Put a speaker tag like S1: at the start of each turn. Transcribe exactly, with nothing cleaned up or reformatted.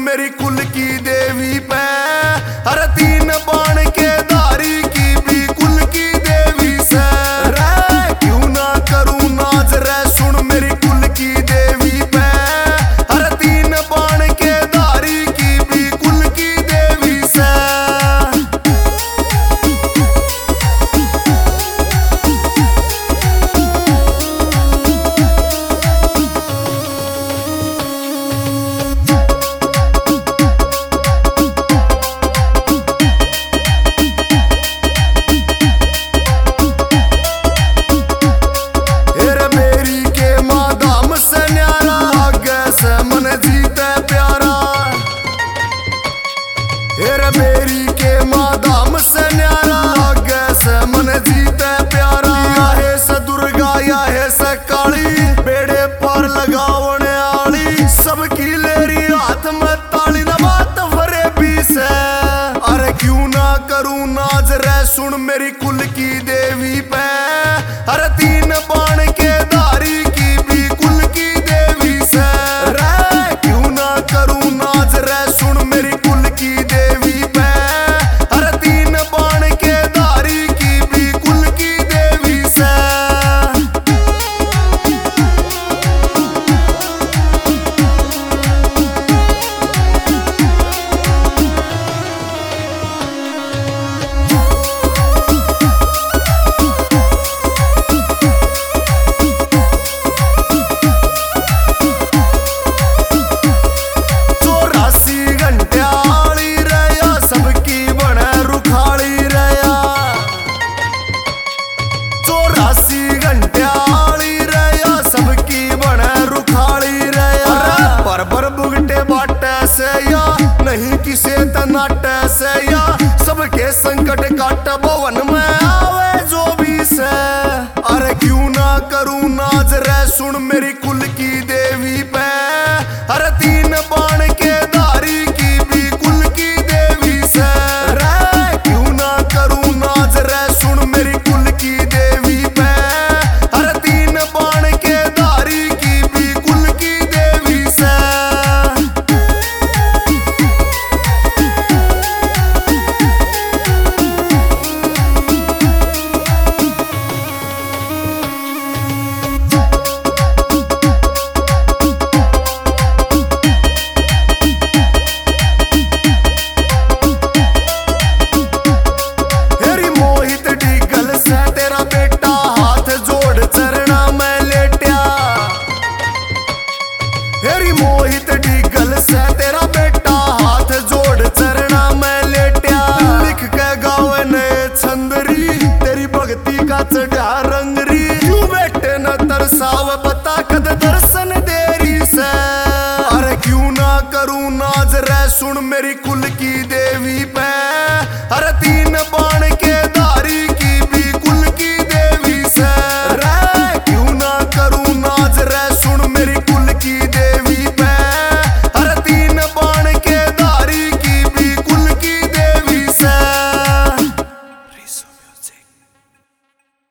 S1: मेरी कुल की देवी पे। अरे तीन बाण के धारी की भी कुल की देवी से रे, क्यों ना करूं नाज रे सुन मेरी कुल की देवी पे। अरे तीन बाण के धारी की भी कुल की देवी से। मेरी के मादाम से न्यारा आगे से मन जीते प्यारा। या है स दुर्गा या है स काली, बेड़े पर लगावने आली, सबकी लेरी हाथ में ताली न बात भरे भी से। अरे क्यों ना करूं नाज रे सुन मेरी कुल की देवी पे। अरे तीन बाण के धारी की भी कुल की देवी से रे, क्यों ना करूं नाज रे सुन मेरी कुल की देवी पे। अरे तीन बाण के धारी की भी कुल की देवी से। नहीं किसे तनाटे से या सबके संकट काट भवन में आवे जो भी से। अरे क्यों ना करूं नाज रे सुन मेरी कुल की देवी पे। अरे तीन बाण के धारी की भी कुल की देवी से रे, क्यों ना करूं नाज रे सुन मेरी कुल की देवी पे। अरे तीन बाण के धारी की भी कुल की देवी से। मोहित डीगल से तेरा बेटा हाथ जोड़ चरणा में लेट्या। लिख के गावे नए छंदरी तेरी भक्ति का चढ़ा रंगरी। क्यों बेटे न तरसाव बता कद दर्शन देरी से। अरे क्यों ना करूं नाज रे सुन मेरी कुल की देवी पे। अरे तीन बाण